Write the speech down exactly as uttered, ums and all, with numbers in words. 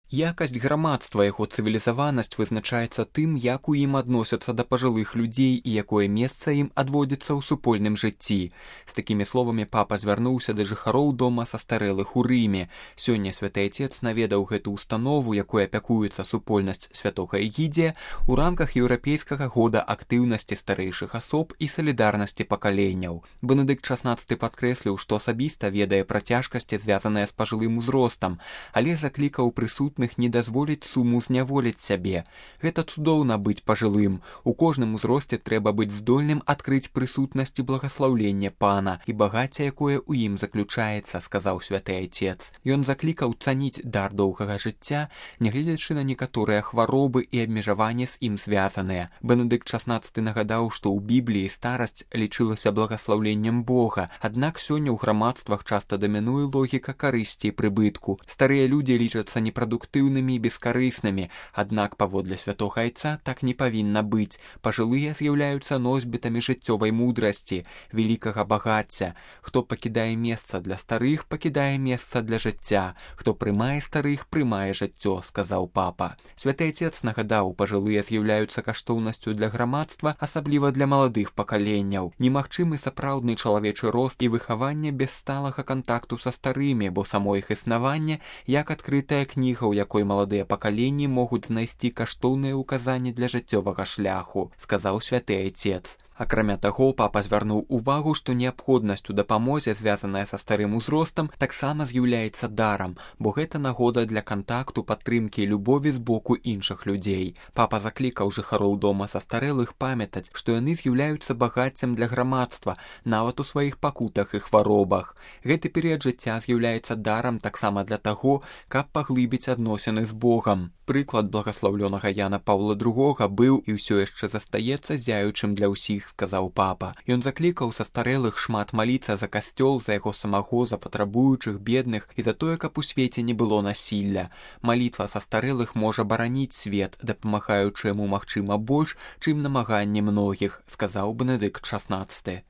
Якасць грамадства, яго цывілізаванасць вызначаецца тым, як у ім адносяцца да пажылых людзей і якое месца ім адводзіцца ў супольным жыцці. З такімі словамі папа звярнуўся да жыхароў дома састарэлых у Рыме. Сёння святы Айцец наведаў гэту установу, якой апякуецца супольнасць святога Эгідзія у рамках еўрапейскага года актыўнасці старэйшых асоб і салідарнасці пакаленняў. Бенедыкт шаснаццаты падкрэсліў, што асабіста ведае пра цяжкасці, звязаныя з пажылым узростам, але заклікаў прысутных не дазволіць суму зняволіць сябе. Гэта цудоўна быць пажылым. У кожным узросце трэба быць здольным адкрыць прысутнасць і благаслаўленне пана і багацце, якое ў ім заключаецца, сказаў святы Айцец. Ён заклікаў цаніць дар доўгага жыцця, нягледзячы на некаторыя хваробы і абмежаванні з ім звязаныя. Бенедыкт шаснаццаты нагадаў, што ў Бібліі старасць лічылася благаслаўленнем Бога, аднак сёння ў грамадствах часта дамінуе логіка карысці і прыбытку. Старыя людзі лічацца непрадуктыўнымі актыўнымі і бескарыснымі, аднак паводле святога Айца так не павінна быць. Пажылыя з'яўляюцца носьбітамі жыццёвай мудрасці, вялікага багацця. Хто пакідае месца для старых, пакідае месца для жыцця. Хто прымае старых, прымае жыццё, сказаў папа. Святы Айцец нагадаў, пажылыя з'яўляюцца каштоўнасцю для грамадства, асабліва для маладых пакаленняў. Немагчымы сапраўдны чалавечы рост і выхаванне без сталага кантакту са старымі, бо само іх існаванне, як адкрытая кніга, у якой маладыя пакаленні могуць знайсці каштоўныя ўказанні для жыццёвага шляху, сказаў святы Айцец. Акрамя таго, папа звярнуў увагу, што неабходнасць у дапамозе, звязаная са старым узростам, таксама з'яўляецца дарам, бо гэта нагода для кантакту, падтрымкі і любові з боку іншых людзей. Папа заклікаў жыхароў дома састарэлых памятаць, што яны з'яўляюцца багаццем для грамадства, нават у сваіх пакутах і хваробах. Гэты перыяд жыцця з'яўляецца дарам таксама для таго, каб паглыбіць адносіны з Богам. Прыклад благаслаўлёнага Яна Паўла другога быў і ўсё яшчэ застаецца зяючым для ўсіх, сказаў папа. Ён заклікаў састарэлых шмат маліцца за касцёл, за яго самого, за патрабуючых, бедных і за тое, каб у свеце не было насілля. Малітва састарэлых можа бараніць свет, дапамагаючы яму магчыма больш, чым намаганне многіх, сказаў Бенедыкт шаснаццаты.